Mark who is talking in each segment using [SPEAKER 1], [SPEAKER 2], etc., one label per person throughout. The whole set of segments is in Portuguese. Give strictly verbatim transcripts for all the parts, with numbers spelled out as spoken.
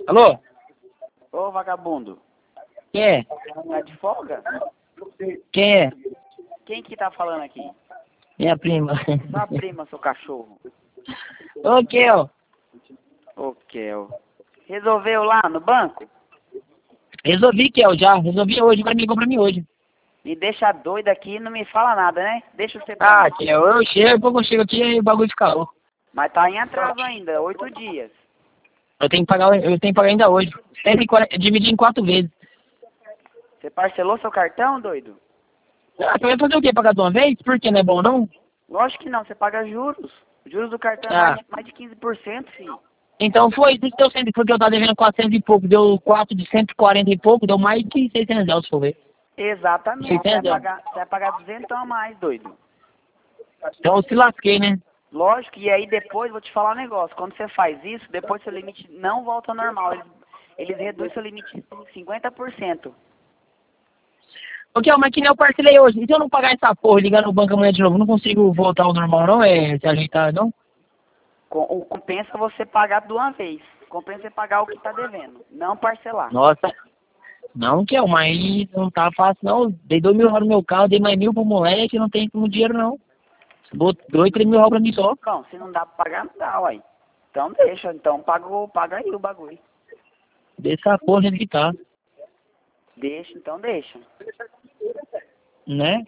[SPEAKER 1] Alô?
[SPEAKER 2] Ô, vagabundo.
[SPEAKER 1] Quem é?
[SPEAKER 2] Tá de folga?
[SPEAKER 1] Quem é?
[SPEAKER 2] Quem que tá falando aqui?
[SPEAKER 1] Minha prima.
[SPEAKER 2] Sua prima, seu cachorro.
[SPEAKER 1] Ô, Kel.
[SPEAKER 2] Ô, Kel. Resolveu lá no banco?
[SPEAKER 1] Resolvi, Kel, já. Resolvi hoje. Agora me ligou pra mim hoje.
[SPEAKER 2] Me deixa doido aqui e não me fala nada, né? Deixa você
[SPEAKER 1] Ah,
[SPEAKER 2] pra...
[SPEAKER 1] Kel, eu chego, pouco eu chego aqui e o bagulho fica louco.
[SPEAKER 2] Mas tá em atraso ainda, oito dias.
[SPEAKER 1] Eu tenho que pagar, eu tenho que pagar ainda hoje. cento e quarenta, dividir em quatro vezes.
[SPEAKER 2] Você parcelou seu cartão, doido?
[SPEAKER 1] Ah, você vai fazer o quê? Pagar de uma vez? Por que não é bom, não?
[SPEAKER 2] Lógico que não, você paga juros. Juros do cartão é
[SPEAKER 1] Ah.
[SPEAKER 2] mais, mais de quinze por cento, filho.
[SPEAKER 1] Então foi, isso que deu cento, porque eu tava devendo quatrocentos e pouco, deu quatro de cento e quarenta e pouco, deu mais de seiscentos reais, se for ver.
[SPEAKER 2] Exatamente, você vai,
[SPEAKER 1] seiscentos?
[SPEAKER 2] pagar, você vai pagar duzentos a mais, doido.
[SPEAKER 1] Então eu se lasquei, né?
[SPEAKER 2] Lógico, e aí depois, vou te falar um negócio, quando você faz isso, depois seu limite não volta ao normal, eles, eles reduzem seu limite em cinquenta por cento.
[SPEAKER 1] Ô, Kel, mas que nem eu parcelei hoje, e se eu não pagar essa porra, ligar no banco amanhã de novo, não consigo voltar ao normal, não? É se ajeitar, não?
[SPEAKER 2] Com, o compensa você pagar de uma vez, compensa você pagar o que tá devendo, não parcelar.
[SPEAKER 1] Nossa. Não, Kel, mas não tá fácil, não. Dei dois mil reais no meu carro, dei mais mil pro moleque, não tem como dinheiro, não. Dois, três mil reais pra mim só.
[SPEAKER 2] Bom, se não dá pra pagar, não dá, uai. Então deixa, então paga, o- paga aí o bagulho.
[SPEAKER 1] Deixa essa porra de que tá,
[SPEAKER 2] Deixa, então deixa.
[SPEAKER 1] né?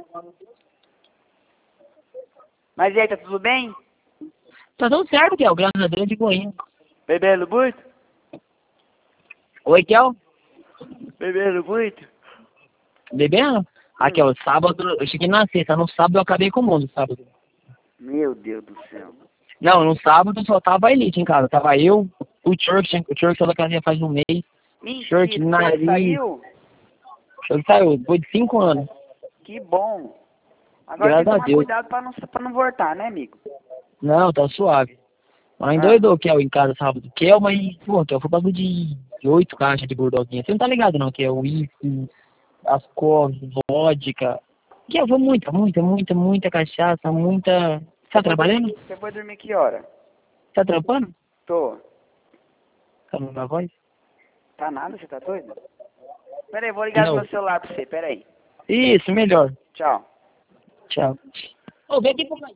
[SPEAKER 2] Mas e aí, tá tudo bem?
[SPEAKER 1] Tá tudo certo, Kel, graças a Deus, de boinha.
[SPEAKER 2] Bebendo muito?
[SPEAKER 1] Oi, Kel?
[SPEAKER 2] Bebendo muito?
[SPEAKER 1] Bebendo? Aqui, ó, sábado, eu cheguei na sexta, no sábado eu acabei com o mundo, sábado.
[SPEAKER 2] Meu Deus do céu.
[SPEAKER 1] Não, no sábado só tava a Elite em casa, tava eu, o Church, o Church saiu da casinha faz um mês,
[SPEAKER 2] Mentira,
[SPEAKER 1] Church,
[SPEAKER 2] você
[SPEAKER 1] nariz,
[SPEAKER 2] saiu?
[SPEAKER 1] ele saiu, depois de cinco anos,
[SPEAKER 2] Que bom. Agora tem
[SPEAKER 1] graças
[SPEAKER 2] que
[SPEAKER 1] a
[SPEAKER 2] tomar
[SPEAKER 1] Deus.
[SPEAKER 2] cuidado pra não, pra não voltar, né, amigo?
[SPEAKER 1] Não, tá suave. Mas
[SPEAKER 2] Ah,
[SPEAKER 1] endoidou o Kel em casa sábado. Kel, mas, pô, Kel, foi bagulho de, de oito caixas de burdoguinha. Você não tá ligado não, que é o uísque, as cores, vodka. Kel, foi muita, muita, muita, muita cachaça, muita... Você tá trabalhando?
[SPEAKER 2] você foi dormir que hora?
[SPEAKER 1] Tá trampando?
[SPEAKER 2] Tô.
[SPEAKER 1] Tá na minha voz?
[SPEAKER 2] Tá nada, você tá doido? Pera aí, vou ligar no
[SPEAKER 1] Não.
[SPEAKER 2] meu celular pra você, pera aí.
[SPEAKER 1] Isso, melhor.
[SPEAKER 2] Tchau.
[SPEAKER 1] Tchau. Ô, vem aqui pro